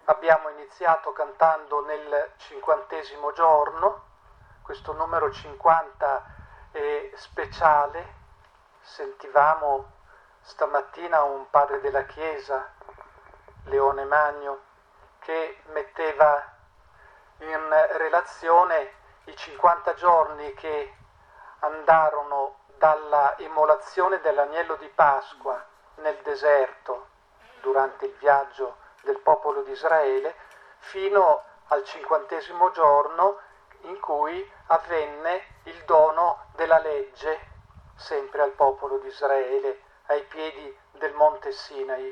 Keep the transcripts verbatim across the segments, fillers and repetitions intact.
Abbiamo iniziato cantando nel cinquantesimo giorno, questo numero cinquanta è speciale. Sentivamo stamattina un padre della Chiesa, Leone Magno, che metteva in relazione i cinquanta giorni che andarono dalla immolazione dell'agnello di Pasqua nel deserto durante il viaggio del popolo di Israele fino al cinquantesimo giorno in cui avvenne il dono della legge sempre al popolo di Israele ai piedi del monte Sinai.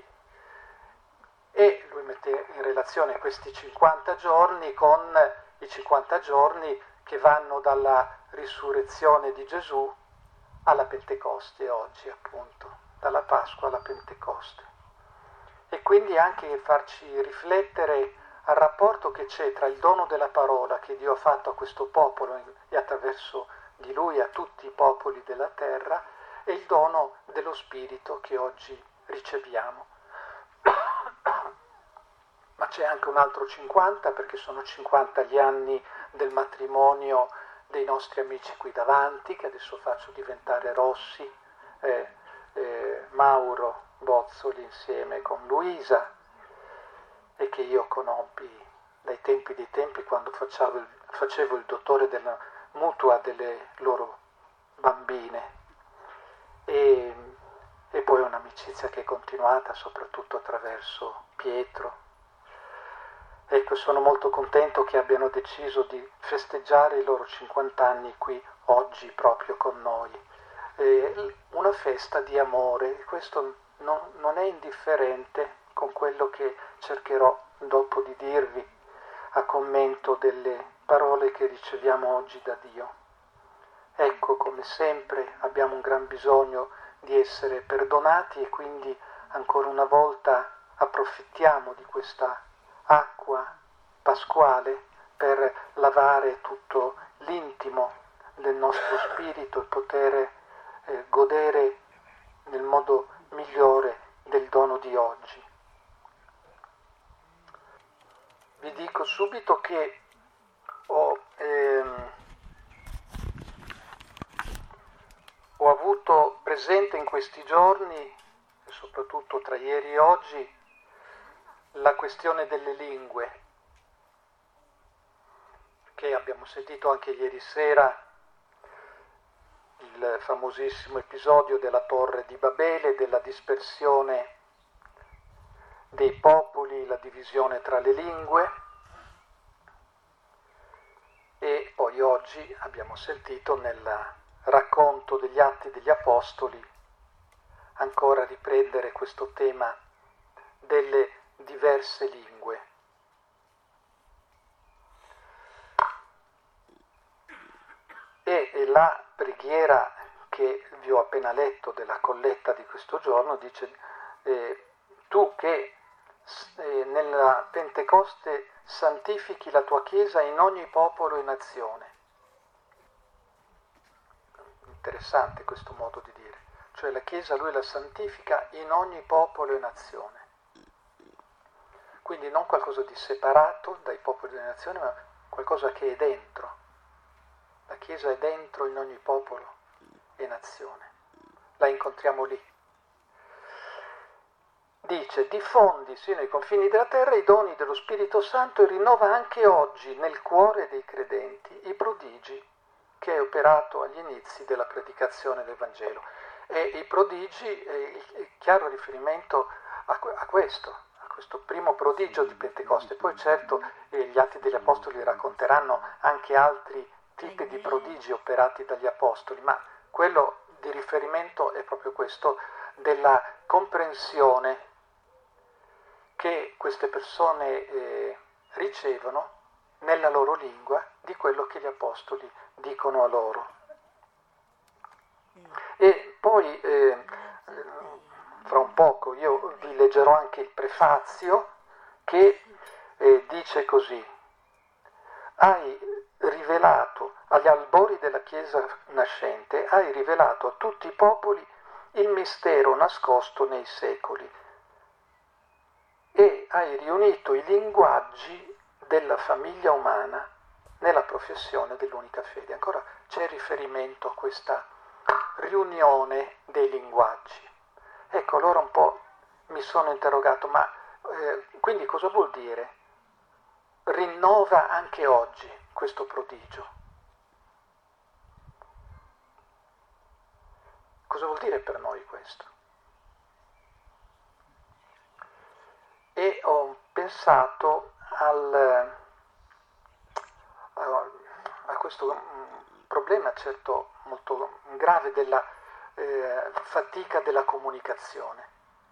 E lui mette in relazione questi cinquanta giorni con i cinquanta giorni che vanno dalla risurrezione di Gesù alla Pentecoste oggi, appunto, dalla Pasqua alla Pentecoste. E quindi anche farci riflettere al rapporto che c'è tra il dono della parola che Dio ha fatto a questo popolo e attraverso di lui a tutti i popoli della terra e il dono dello Spirito che oggi riceviamo. Ma c'è anche un altro cinquanta, perché sono cinquanta gli anni del matrimonio dei nostri amici qui davanti, che adesso faccio diventare Rossi, eh, eh, Mauro Bozzoli insieme con Luisa, e che io conobbi dai tempi dei tempi quando facevo il, facevo il dottore della mutua delle loro bambine. E, e poi un'amicizia che è continuata soprattutto attraverso Pietro. Ecco, sono molto contento che abbiano deciso di festeggiare i loro cinquanta anni qui oggi proprio con noi. Eh, una festa di amore, questo non, non è indifferente con quello che cercherò dopo di dirvi a commento delle parole che riceviamo oggi da Dio. Ecco, come sempre abbiamo un gran bisogno di essere perdonati e quindi ancora una volta approfittiamo di questa acqua pasquale per lavare tutto l'intimo del nostro spirito e poter eh, godere nel modo migliore del dono di oggi. Vi dico subito che ho, ehm, ho avuto presente in questi giorni, e soprattutto tra ieri e oggi, la questione delle lingue, che abbiamo sentito anche ieri sera, il famosissimo episodio della Torre di Babele, della dispersione dei popoli, la divisione tra le lingue, e poi oggi abbiamo sentito nel racconto degli Atti degli Apostoli ancora riprendere questo tema delle diverse lingue. E, e la preghiera che vi ho appena letto della colletta di questo giorno dice eh, tu che eh, nella Pentecoste santifichi la tua Chiesa in ogni popolo e nazione. Interessante questo modo di dire, cioè la Chiesa lui la santifica in ogni popolo e nazione. Quindi non qualcosa di separato dai popoli e nazioni, ma qualcosa che è dentro. La Chiesa è dentro in ogni popolo e nazione. La incontriamo lì. Dice, diffondi sino ai confini della terra i doni dello Spirito Santo e rinnova anche oggi nel cuore dei credenti i prodigi che hai operato agli inizi della predicazione del Vangelo. E i prodigi è il chiaro riferimento a, a questo, a questo primo prodigio di Pentecoste. Poi certo eh, gli Atti degli Apostoli racconteranno anche altri tipi di prodigi operati dagli Apostoli, ma quello di riferimento è proprio questo, della comprensione che queste persone eh, ricevono nella loro lingua di quello che gli Apostoli dicono a loro. E poi eh, fra un poco io vi leggerò anche il prefazio che eh, dice così: hai rivelato agli albori della Chiesa nascente, hai rivelato a tutti i popoli il mistero nascosto nei secoli, e hai riunito i linguaggi della famiglia umana nella professione dell'unica fede. Ancora c'è riferimento a questa riunione dei linguaggi. Ecco, allora un po' mi sono interrogato, ma eh, quindi cosa vuol dire? Rinnova anche oggi questo prodigio. Cosa vuol dire per noi questo? E ho pensato al, a, a questo problema certo molto grave della eh, fatica della comunicazione.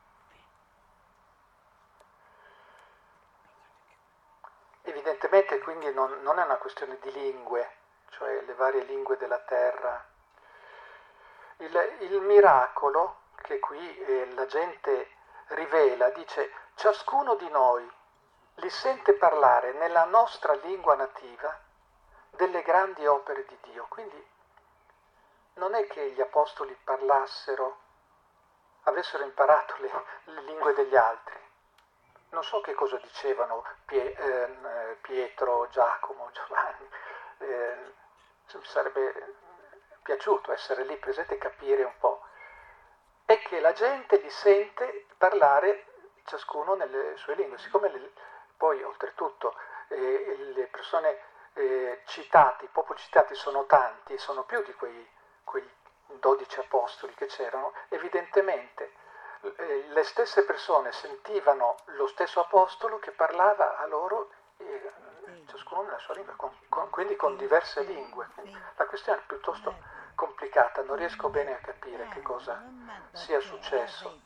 Evidentemente quindi non, non è una questione di lingue, cioè le varie lingue della terra. Il, il miracolo che qui eh, la gente rivela, dice, ciascuno di noi li sente parlare nella nostra lingua nativa delle grandi opere di Dio. Quindi non è che gli apostoli parlassero, avessero imparato le, le lingue degli altri. Non so che cosa dicevano Pie, eh, Pietro, Giacomo, Giovanni. Eh, mi sarebbe piaciuto essere lì presente e capire un po'. È che la gente li sente parlare ciascuno nelle sue lingue. Siccome le, poi oltretutto eh, le persone eh, citate, i popoli citati sono tanti, sono più di quei, quei dodici apostoli che c'erano, evidentemente le stesse persone sentivano lo stesso apostolo che parlava a loro, eh, ciascuno nella sua lingua, con, con, quindi con diverse lingue. Quindi la questione è piuttosto complicata, non riesco bene a capire che cosa sia successo.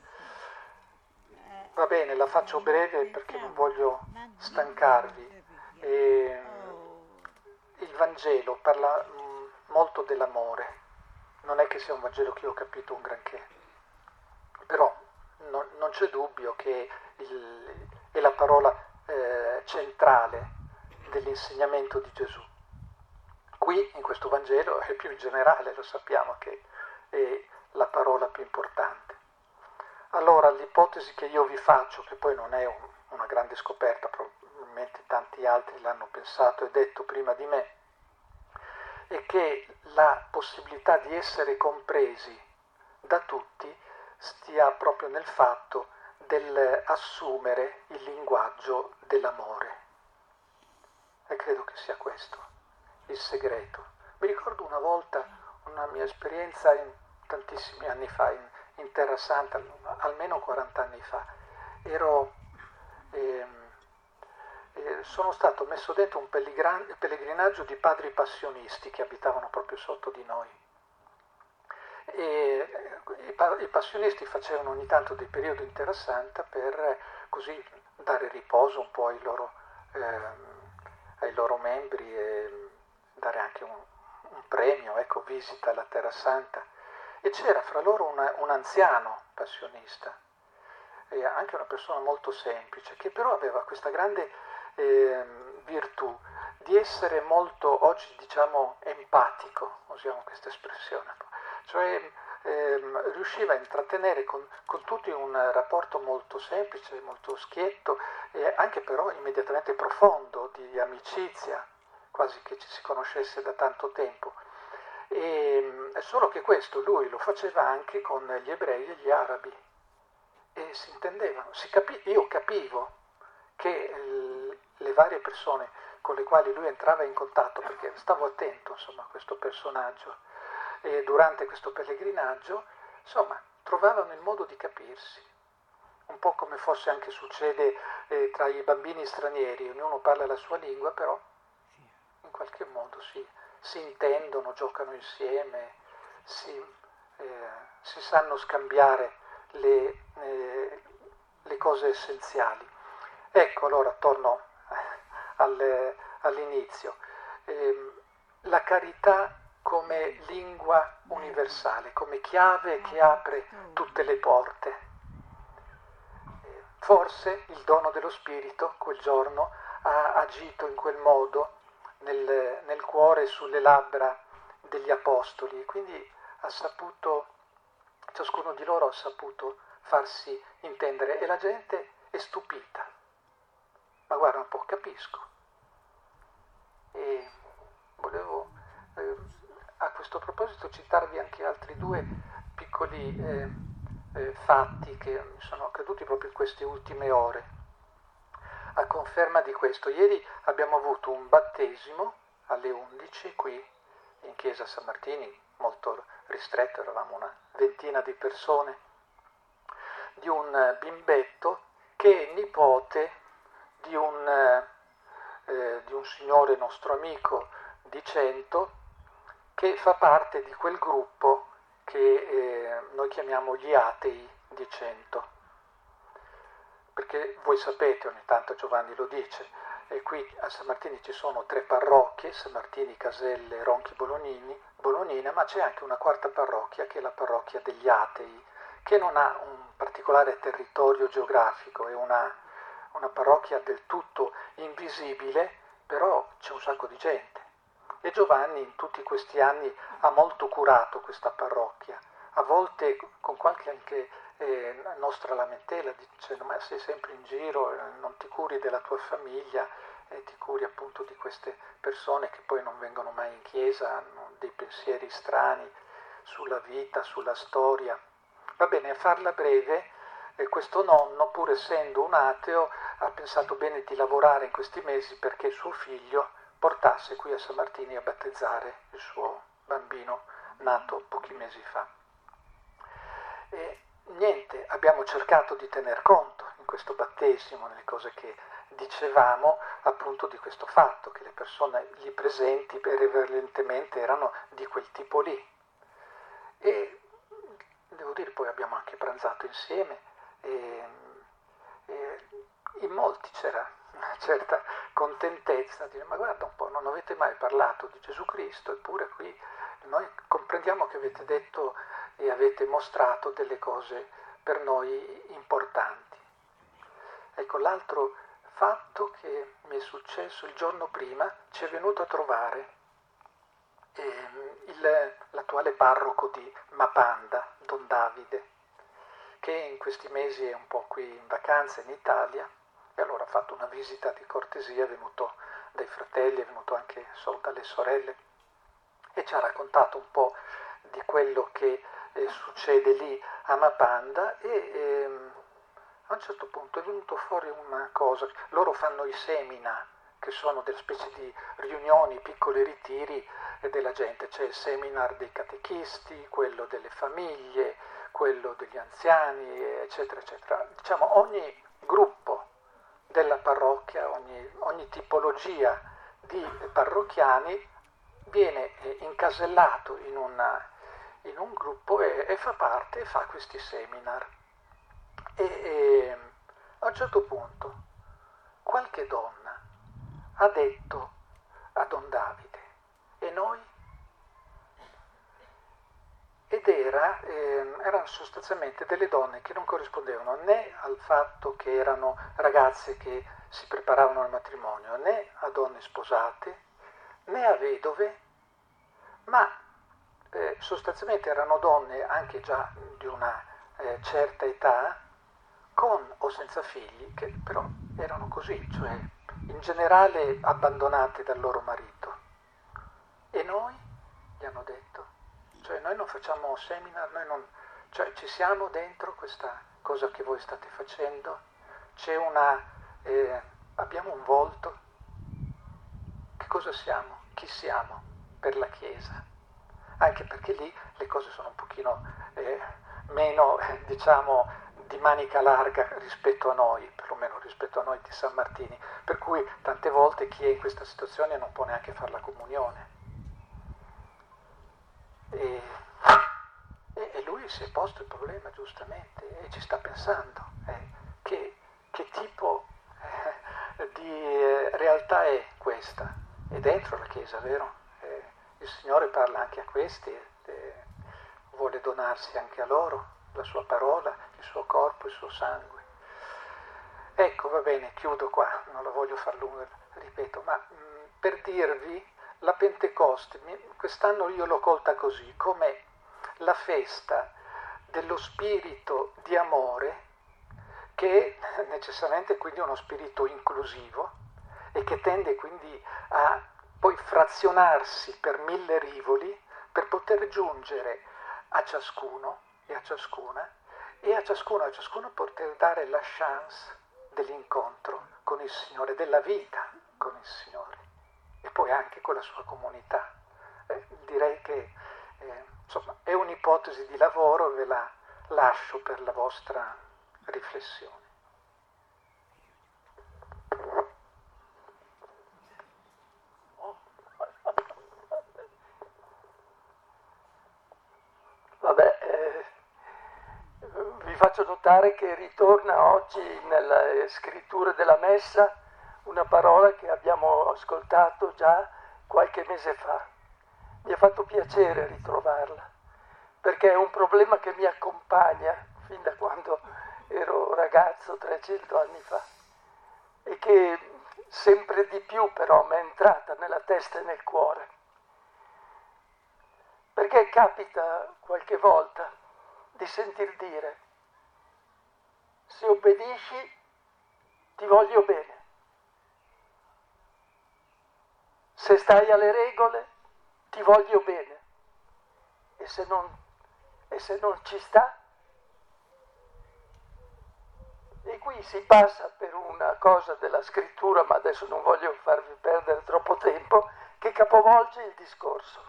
Va bene, la faccio breve perché non voglio stancarvi. E, il Vangelo parla mh, molto dell'amore, non è che sia un Vangelo che io ho capito un granché, però Non, non c'è dubbio che il, è la parola eh, centrale dell'insegnamento di Gesù. Qui, in questo Vangelo, è più in generale, lo sappiamo, che è la parola più importante. Allora, l'ipotesi che io vi faccio, che poi non è un, una grande scoperta, probabilmente tanti altri l'hanno pensato e detto prima di me, è che la possibilità di essere compresi da tutti stia proprio nel fatto dell'assumere il linguaggio dell'amore. E credo che sia questo il segreto. Mi ricordo una volta una mia esperienza in tantissimi anni fa, in, in Terra Santa, almeno quaranta anni fa. Ero, ehm, eh, sono stato messo dentro un pellegrinaggio di padri passionisti che abitavano proprio sotto di noi. E i passionisti facevano ogni tanto dei periodi in Terra Santa per così dare riposo un po' ai loro, eh, ai loro membri e dare anche un, un premio, ecco, visita alla Terra Santa. E c'era fra loro una, un anziano passionista, e anche una persona molto semplice, che però aveva questa grande eh, virtù di essere molto, oggi diciamo, empatico, usiamo questa espressione, cioè eh, riusciva a intrattenere con, con tutti un rapporto molto semplice, molto schietto e anche però immediatamente profondo, di amicizia, quasi che ci si conoscesse da tanto tempo. E, solo che questo lui lo faceva anche con gli ebrei e gli arabi e si intendevano, si capi, io capivo che l, le varie persone con le quali lui entrava in contatto, perché stavo attento insomma a questo personaggio, e durante questo pellegrinaggio, insomma, trovavano il modo di capirsi, un po' come forse anche succede eh, tra i bambini stranieri, ognuno parla la sua lingua, però in qualche modo si, si intendono, giocano insieme, si, eh, si sanno scambiare le, eh, le cose essenziali. Ecco, allora torno al, all'inizio. Eh, la carità come lingua universale, come chiave che apre tutte le porte. Forse il dono dello Spirito quel giorno ha agito in quel modo nel, nel cuore e sulle labbra degli apostoli, e quindi ha saputo, ciascuno di loro ha saputo farsi intendere, e la gente è stupita. ma guarda un po', capisco. E volevo eh, a questo proposito citarvi anche altri due piccoli eh, eh, fatti che mi sono accaduti proprio in queste ultime ore. A conferma di questo, ieri abbiamo avuto un battesimo alle undici qui in chiesa San Martini, molto ristretto, eravamo una ventina di persone, di un bimbetto che è nipote di un, eh, di un signore nostro amico di Cento che fa parte di quel gruppo che eh, noi chiamiamo gli atei di Cento. Perché voi sapete, ogni tanto Giovanni lo dice, e qui a San Martini ci sono tre parrocchie, San Martini, Caselle, Ronchi, Bolognini, Bolognina, ma c'è anche una quarta parrocchia che è la parrocchia degli atei, che non ha un particolare territorio geografico, è una, una parrocchia del tutto invisibile, però c'è un sacco di gente. E Giovanni in tutti questi anni ha molto curato questa parrocchia, a volte con qualche anche eh, nostra lamentela, dicendo ma sei sempre in giro, eh, non ti curi della tua famiglia, e ti curi appunto di queste persone che poi non vengono mai in chiesa, hanno dei pensieri strani sulla vita, sulla storia. Va bene, a farla breve, eh, questo nonno, pur essendo un ateo, ha pensato bene di lavorare in questi mesi perché suo figlio portasse qui a San Martini a battezzare il suo bambino nato pochi mesi fa. E niente, abbiamo cercato di tener conto in questo battesimo, nelle cose che dicevamo, appunto di questo fatto, che le persone lì presenti prevalentemente erano di quel tipo lì. E devo dire, poi abbiamo anche pranzato insieme e, e in molti c'era una certa contentezza, dire ma guarda un po', non avete mai parlato di Gesù Cristo, eppure qui noi comprendiamo che avete detto e avete mostrato delle cose per noi importanti. Ecco, l'altro fatto che mi è successo il giorno prima, ci è venuto a trovare eh, il, l'attuale parroco di Mapanda, Don Davide, che in questi mesi è un po' qui in vacanza in Italia, e allora ha fatto una visita di cortesia, è venuto dai fratelli, è venuto anche solo dalle sorelle, e ci ha raccontato un po' di quello che eh, succede lì a Mapanda e ehm, a un certo punto è venuto fuori una cosa, loro fanno i seminar, che sono delle specie di riunioni, piccoli ritiri della gente, c'è il seminar dei catechisti, quello delle famiglie, quello degli anziani, eccetera, eccetera. Diciamo ogni gruppo della parrocchia, ogni, ogni tipologia di parrocchiani viene incasellato in, una, in un gruppo e, e fa parte e fa questi seminar. E, e a un certo punto qualche donna ha detto a Don Davide, e noi? Ed era, eh, erano sostanzialmente delle donne che non corrispondevano né al fatto che erano ragazze che si preparavano al matrimonio, né a donne sposate, né a vedove, ma eh, sostanzialmente erano donne anche già di una eh, certa età, con o senza figli, che però erano così, cioè in generale abbandonate dal loro marito. E noi, gli hanno detto, cioè noi non facciamo seminar, noi non, cioè ci siamo dentro questa cosa che voi state facendo, c'è una, eh, abbiamo un volto, che cosa siamo, chi siamo per la Chiesa, anche perché lì le cose sono un pochino eh, meno, eh, diciamo, di manica larga rispetto a noi, perlomeno rispetto a noi di San Martini, per cui tante volte chi è in questa situazione non può neanche fare la comunione. E, e, e lui si è posto il problema giustamente e ci sta pensando eh, che, che tipo eh, di eh, realtà è questa. È dentro la Chiesa, vero? Eh, il Signore parla anche a questi, eh, vuole donarsi anche a loro, la sua parola, il suo corpo, il suo sangue. Ecco, va bene, chiudo qua, non la voglio far lunga, ripeto, ma mh, per dirvi, la Pentecoste, quest'anno io l'ho colta così, come la festa dello spirito di amore che è necessariamente quindi uno spirito inclusivo e che tende quindi a poi frazionarsi per mille rivoli per poter giungere a ciascuno e a ciascuna e a ciascuno e a ciascuno poter dare la chance dell'incontro con il Signore, della vita con il Signore e poi anche con la sua comunità. Eh, direi che eh, insomma è un'ipotesi di lavoro, ve la lascio per la vostra riflessione. Vabbè, eh, vi faccio notare che ritorna oggi nelle scritture della Messa una parola che abbiamo ascoltato già qualche mese fa. Mi ha fatto piacere ritrovarla, perché è un problema che mi accompagna fin da quando ero ragazzo, trecento anni fa, e che sempre di più però mi è entrata nella testa e nel cuore. Perché capita qualche volta di sentir dire: se obbedisci ti voglio bene, se stai alle regole ti voglio bene, e se non, e se non ci sta? E qui si passa per una cosa della scrittura, ma adesso non voglio farvi perdere troppo tempo, che capovolge il discorso.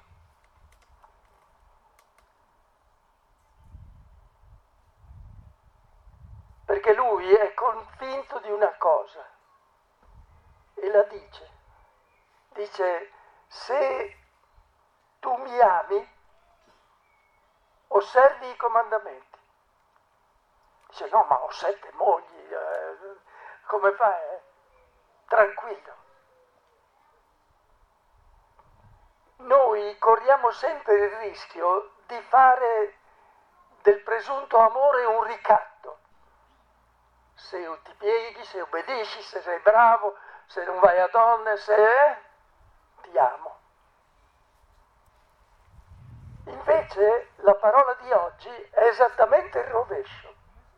Perché lui è convinto di una cosa e la dice. Dice: se tu mi ami, osservi i comandamenti. Dice: no, ma ho sette mogli, eh, come fai? Eh? Tranquillo. Noi corriamo sempre il rischio di fare del presunto amore un ricatto. Se ti pieghi, se obbedisci, se sei bravo, se non vai a donne, se eh, ti amo. Invece la parola di oggi è esattamente il rovescio.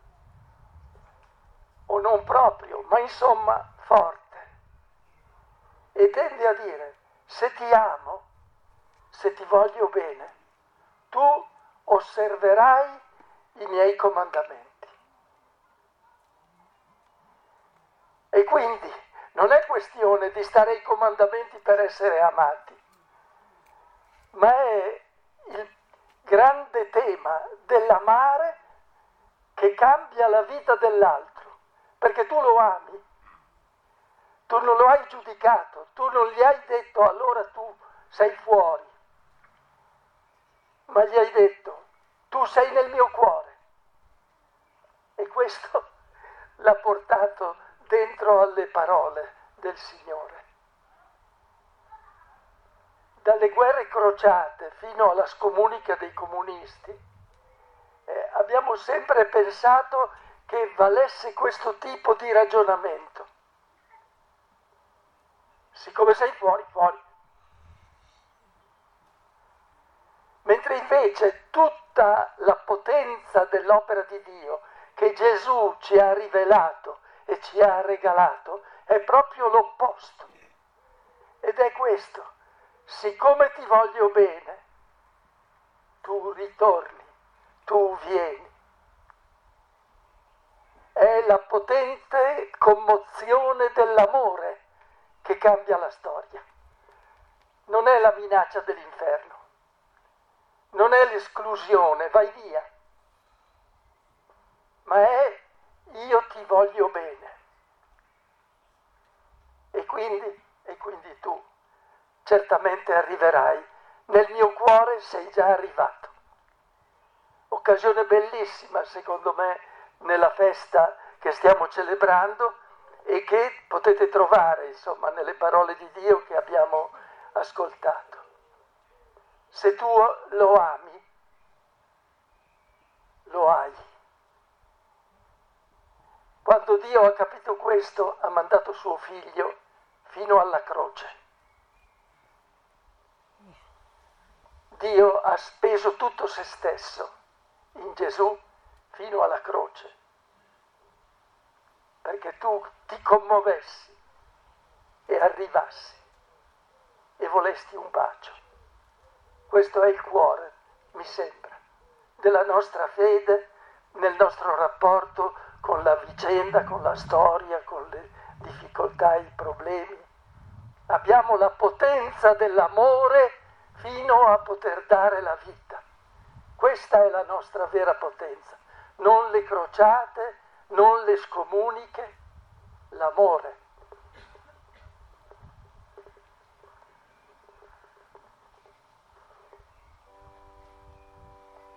O non proprio, ma insomma forte. E tende a dire: se ti amo, se ti voglio bene, tu osserverai i miei comandamenti. E quindi non è questione di stare ai comandamenti per essere amati, ma è il grande tema dell'amare che cambia la vita dell'altro, perché tu lo ami, tu non lo hai giudicato, tu non gli hai detto allora tu sei fuori, ma gli hai detto tu sei nel mio cuore. E questo l'ha portato dentro alle parole del Signore. Dalle guerre crociate fino alla scomunica dei comunisti, eh, abbiamo sempre pensato che valesse questo tipo di ragionamento. Siccome sei fuori, fuori. Mentre invece tutta la potenza dell'opera di Dio che Gesù ci ha rivelato e ci ha regalato è proprio l'opposto. Ed è questo: siccome ti voglio bene, tu ritorni, tu vieni. È la potente commozione dell'amore che cambia la storia. Non è la minaccia dell'inferno, non è l'esclusione, vai via, ma è io ti voglio bene. E quindi, e quindi tu certamente arriverai. Nel mio cuore sei già arrivato. Occasione bellissima, secondo me, nella festa che stiamo celebrando e che potete trovare, insomma, nelle parole di Dio che abbiamo ascoltato. Se tu lo ami, lo hai. Quando Dio ha capito questo, ha mandato suo figlio fino alla croce. Dio ha speso tutto se stesso in Gesù fino alla croce. perché tu ti commuovessi e arrivassi e volesti un bacio. Questo è il cuore, mi sembra, della nostra fede, nel nostro rapporto con la vicenda, con la storia, con le difficoltà e i problemi. Abbiamo la potenza dell'amore fino a poter dare la vita. Questa è la nostra vera potenza, non le crociate, non le scomuniche, l'amore.